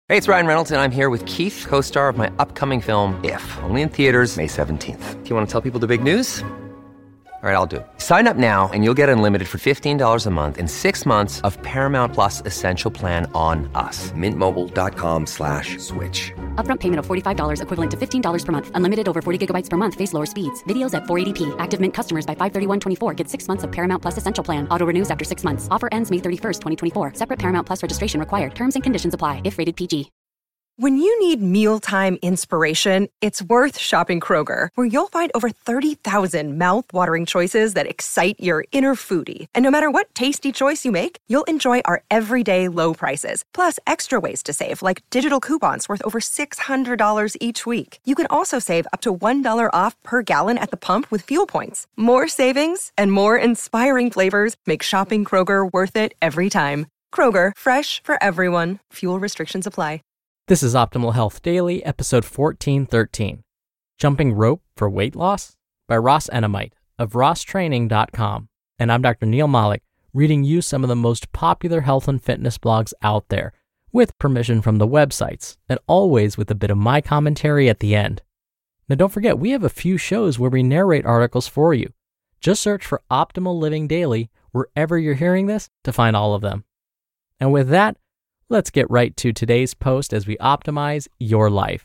Hey, it's Ryan Reynolds, and I'm here with Keith, co-star of my upcoming film, If, only in theaters May 17th. Do you want to tell people the big news? All right, I'll do it. Sign up now and you'll get unlimited for $15 a month and 6 months of Paramount Plus Essential Plan on us. MintMobile.com/switch. Upfront payment of $45 equivalent to $15 per month. Unlimited over 40 gigabytes per month. Face lower speeds. Videos at 480p. Active Mint customers by 531.24 get 6 months of Paramount Plus Essential Plan. Auto renews after 6 months. Offer ends May 31st, 2024. Separate Paramount Plus registration required. Terms and conditions apply if rated PG. When you need mealtime inspiration, it's worth shopping Kroger, where you'll find over 30,000 mouth-watering choices that excite your inner foodie. And no matter what tasty choice you make, you'll enjoy our everyday low prices, plus extra ways to save, like digital coupons worth over $600 each week. You can also save up to $1 off per gallon at the pump with fuel points. More savings and more inspiring flavors make shopping Kroger worth it every time. Kroger, fresh for everyone. Fuel restrictions apply. This is Optimal Health Daily, episode 1413, Jumping Rope for Weight Loss by Ross Enamait of rosstraining.com. And I'm Dr. Neil Malik, reading you some of the most popular health and fitness blogs out there, with permission from the websites, and always with a bit of my commentary at the end. Now don't forget, we have a few shows where we narrate articles for you. Just search for Optimal Living Daily wherever you're hearing this to find all of them. And with that, let's get right to today's post as we optimize your life.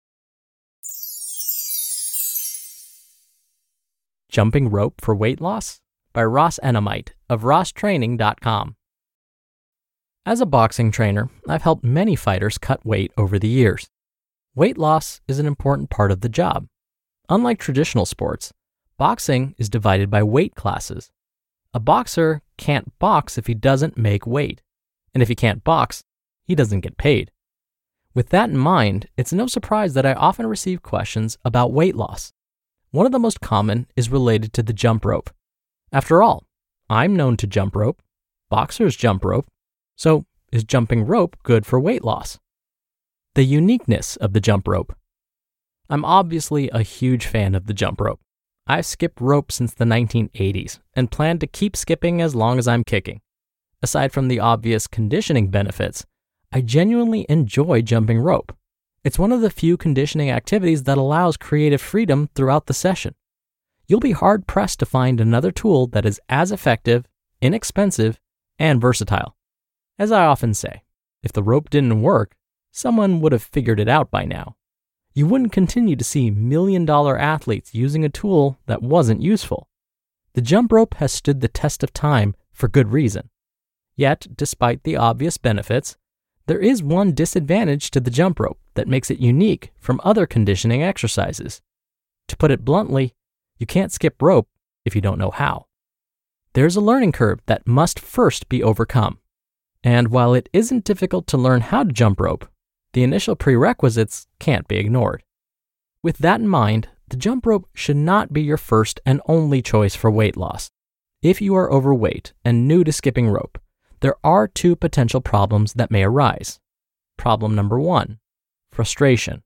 Jumping Rope for Weight Loss by Ross Enamait of rosstraining.com. As a boxing trainer, I've helped many fighters cut weight over the years. Weight loss is an important part of the job. Unlike traditional sports, boxing is divided by weight classes. A boxer can't box if he doesn't make weight, and if he can't box, he doesn't get paid. With that in mind, it's no surprise that I often receive questions about weight loss. One of the most common is related to the jump rope. After all, I'm known to jump rope, boxers jump rope, so is jumping rope good for weight loss? The uniqueness of the jump rope. I'm obviously a huge fan of the jump rope. I've skipped rope since the 1980s and plan to keep skipping as long as I'm kicking. Aside from the obvious conditioning benefits, I genuinely enjoy jumping rope. It's one of the few conditioning activities that allows creative freedom throughout the session. You'll be hard-pressed to find another tool that is as effective, inexpensive, and versatile. As I often say, if the rope didn't work, someone would have figured it out by now. You wouldn't continue to see million-dollar athletes using a tool that wasn't useful. The jump rope has stood the test of time for good reason. Yet, despite the obvious benefits, there is one disadvantage to the jump rope that makes it unique from other conditioning exercises. To put it bluntly, you can't skip rope if you don't know how. There's a learning curve that must first be overcome. And while it isn't difficult to learn how to jump rope, the initial prerequisites can't be ignored. With that in mind, the jump rope should not be your first and only choice for weight loss. If you are overweight and new to skipping rope, there are two potential problems that may arise. Problem number 1, frustration.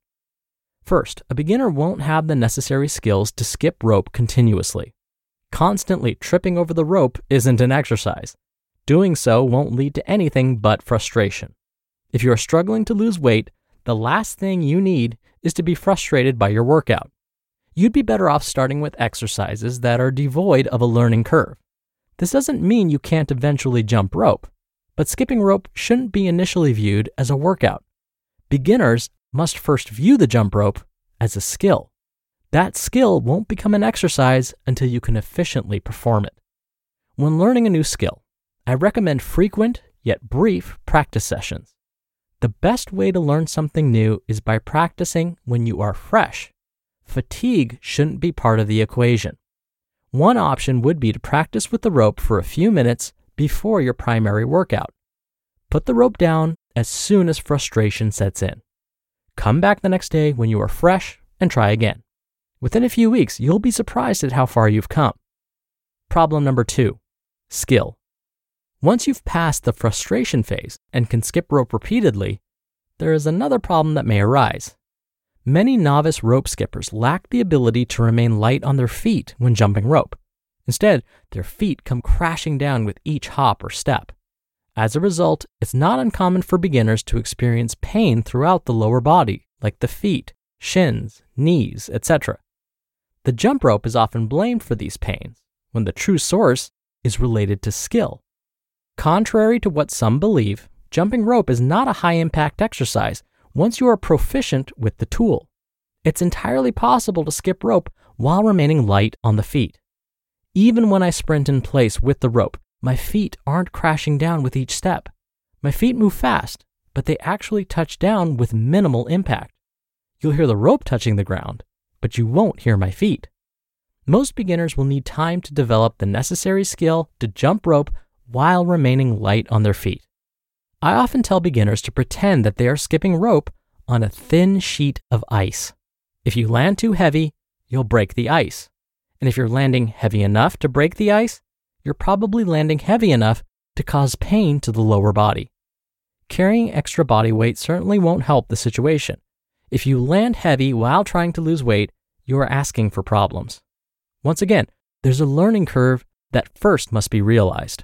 First, a beginner won't have the necessary skills to skip rope continuously. Constantly tripping over the rope isn't an exercise. Doing so won't lead to anything but frustration. If you are struggling to lose weight, the last thing you need is to be frustrated by your workout. You'd be better off starting with exercises that are devoid of a learning curve. This doesn't mean you can't eventually jump rope, but skipping rope shouldn't be initially viewed as a workout. Beginners must first view the jump rope as a skill. That skill won't become an exercise until you can efficiently perform it. When learning a new skill, I recommend frequent yet brief practice sessions. The best way to learn something new is by practicing when you are fresh. Fatigue shouldn't be part of the equation. One option would be to practice with the rope for a few minutes before your primary workout. Put the rope down as soon as frustration sets in. Come back the next day when you are fresh and try again. Within a few weeks, you'll be surprised at how far you've come. Problem number 2, skill. Once you've passed the frustration phase and can skip rope repeatedly, there is another problem that may arise. Many novice rope skippers lack the ability to remain light on their feet when jumping rope. Instead, their feet come crashing down with each hop or step. As a result, it's not uncommon for beginners to experience pain throughout the lower body, like the feet, shins, knees, etc. The jump rope is often blamed for these pains, when the true source is related to skill. Contrary to what some believe, jumping rope is not a high-impact exercise once you are proficient with the tool. It's entirely possible to skip rope while remaining light on the feet. Even when I sprint in place with the rope, my feet aren't crashing down with each step. My feet move fast, but they actually touch down with minimal impact. You'll hear the rope touching the ground, but you won't hear my feet. Most beginners will need time to develop the necessary skill to jump rope while remaining light on their feet. I often tell beginners to pretend that they are skipping rope on a thin sheet of ice. If you land too heavy, you'll break the ice. And if you're landing heavy enough to break the ice, you're probably landing heavy enough to cause pain to the lower body. Carrying extra body weight certainly won't help the situation. If you land heavy while trying to lose weight, you are asking for problems. Once again, there's a learning curve that first must be realized.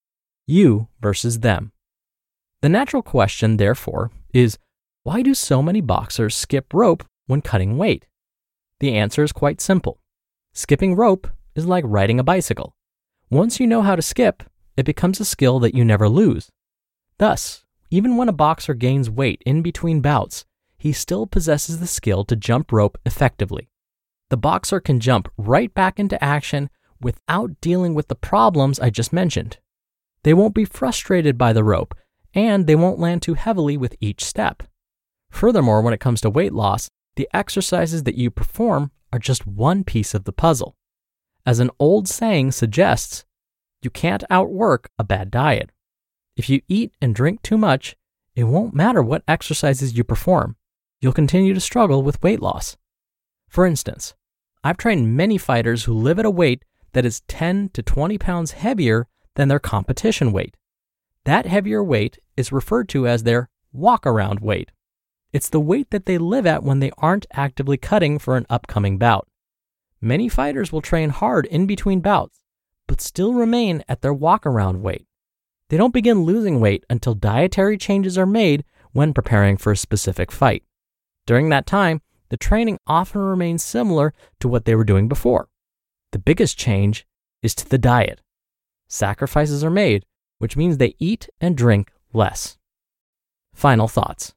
You versus them. The natural question, therefore, is why do so many boxers skip rope when cutting weight? The answer is quite simple. Skipping rope is like riding a bicycle. Once you know how to skip, it becomes a skill that you never lose. Thus, even when a boxer gains weight in between bouts, he still possesses the skill to jump rope effectively. The boxer can jump right back into action without dealing with the problems I just mentioned. They won't be frustrated by the rope, and they won't land too heavily with each step. Furthermore, when it comes to weight loss, the exercises that you perform are just one piece of the puzzle. As an old saying suggests, you can't outwork a bad diet. If you eat and drink too much, it won't matter what exercises you perform. You'll continue to struggle with weight loss. For instance, I've trained many fighters who live at a weight that is 10 to 20 pounds heavier than their competition weight. That heavier weight is referred to as their walk-around weight. It's the weight that they live at when they aren't actively cutting for an upcoming bout. Many fighters will train hard in between bouts, but still remain at their walk-around weight. They don't begin losing weight until dietary changes are made when preparing for a specific fight. During that time, the training often remains similar to what they were doing before. The biggest change is to the diet. Sacrifices are made, which means they eat and drink less. Final thoughts.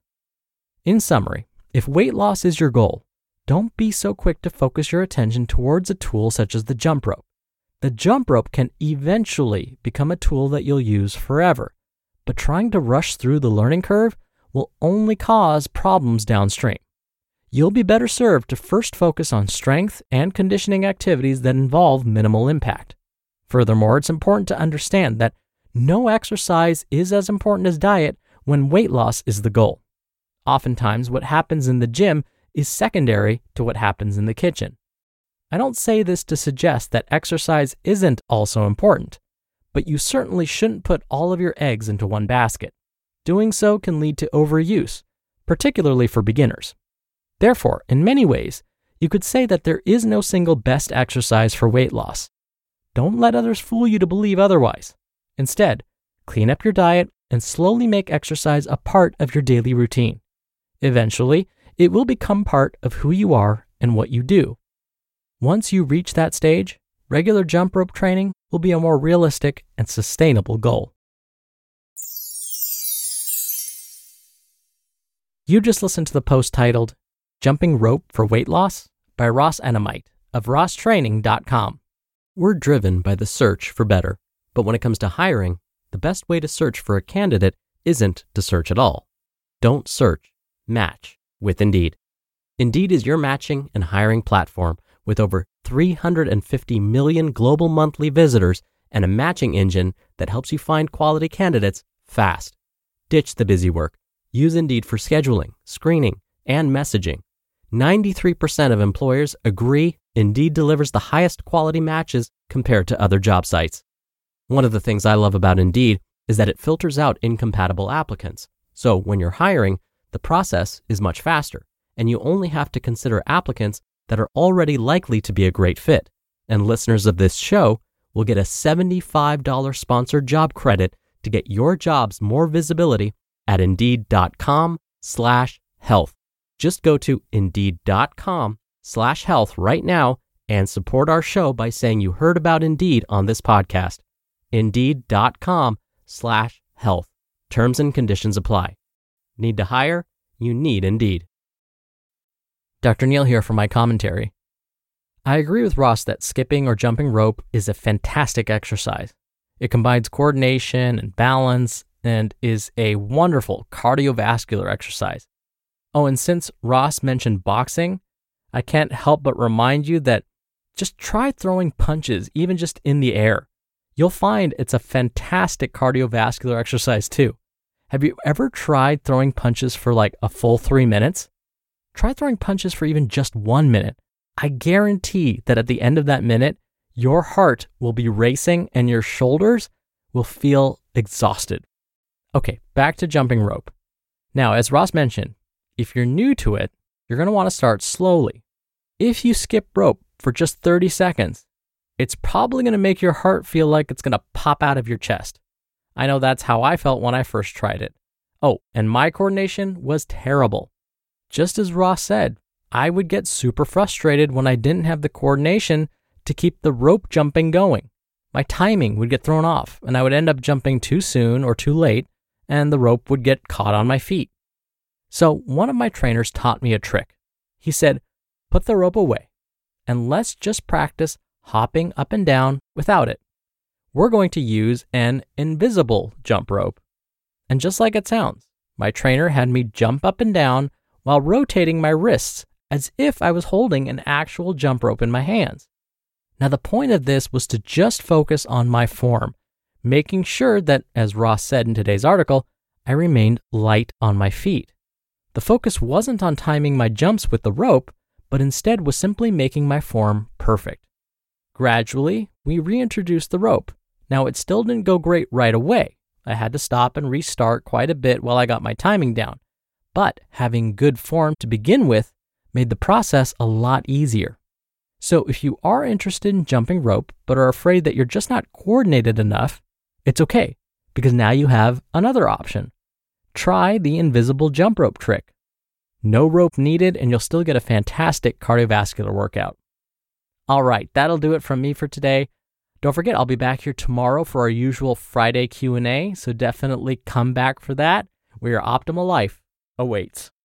In summary, if weight loss is your goal, don't be so quick to focus your attention towards a tool such as the jump rope. The jump rope can eventually become a tool that you'll use forever, but trying to rush through the learning curve will only cause problems downstream. You'll be better served to first focus on strength and conditioning activities that involve minimal impact. Furthermore, it's important to understand that no exercise is as important as diet when weight loss is the goal. Oftentimes, what happens in the gym is secondary to what happens in the kitchen. I don't say this to suggest that exercise isn't also important, but you certainly shouldn't put all of your eggs into one basket. Doing so can lead to overuse, particularly for beginners. Therefore, in many ways, you could say that there is no single best exercise for weight loss. Don't let others fool you to believe otherwise. Instead, clean up your diet and slowly make exercise a part of your daily routine. Eventually, it will become part of who you are and what you do. Once you reach that stage, regular jump rope training will be a more realistic and sustainable goal. You just listened to the post titled, Jumping Rope for Weight Loss by Ross Enamait of RossTraining.com. We're driven by the search for better, but when it comes to hiring, the best way to search for a candidate isn't to search at all. Don't search, match with Indeed. Indeed is your matching and hiring platform with over 350 million global monthly visitors and a matching engine that helps you find quality candidates fast. Ditch the busy work. Use Indeed for scheduling, screening, and messaging. 93% of employers agree Indeed delivers the highest quality matches compared to other job sites. One of the things I love about Indeed is that it filters out incompatible applicants. So when you're hiring, the process is much faster, and you only have to consider applicants that are already likely to be a great fit. And listeners of this show will get a $75 sponsored job credit to get your jobs more visibility at Indeed.com/health. Just go to Indeed.com/health right now and support our show by saying you heard about Indeed on this podcast. Indeed.com/health. Terms and conditions apply. Need to hire? You need Indeed. Dr. Neal here for my commentary. I agree with Ross that skipping or jumping rope is a fantastic exercise. It combines coordination and balance and is a wonderful cardiovascular exercise. Oh, and since Ross mentioned boxing, I can't help but remind you that just try throwing punches, even just in the air. You'll find it's a fantastic cardiovascular exercise too. Have you ever tried throwing punches for like a full 3 minutes? Try throwing punches for even just 1 minute. I guarantee that at the end of that minute, your heart will be racing and your shoulders will feel exhausted. Okay, back to jumping rope. Now, as Ross mentioned, if you're new to it, you're going to want to start slowly. If you skip rope for just 30 seconds, it's probably going to make your heart feel like it's going to pop out of your chest. I know that's how I felt when I first tried it. Oh, and my coordination was terrible. Just as Ross said, I would get super frustrated when I didn't have the coordination to keep the rope jumping going. My timing would get thrown off, and I would end up jumping too soon or too late, and the rope would get caught on my feet. So one of my trainers taught me a trick. He said, put the rope away, and let's just practice hopping up and down without it. We're going to use an invisible jump rope. And just like it sounds, my trainer had me jump up and down while rotating my wrists as if I was holding an actual jump rope in my hands. Now, the point of this was to just focus on my form, making sure that, as Ross said in today's article, I remained light on my feet. The focus wasn't on timing my jumps with the rope, but instead was simply making my form perfect. Gradually, we reintroduced the rope. Now, it still didn't go great right away. I had to stop and restart quite a bit while I got my timing down. But having good form to begin with made the process a lot easier. So if you are interested in jumping rope but are afraid that you're just not coordinated enough, it's okay, because now you have another option. Try the invisible jump rope trick. No rope needed, and you'll still get a fantastic cardiovascular workout. All right, that'll do it from me for today. Don't forget, I'll be back here tomorrow for our usual Friday Q&A, so definitely come back for that, where your optimal life awaits.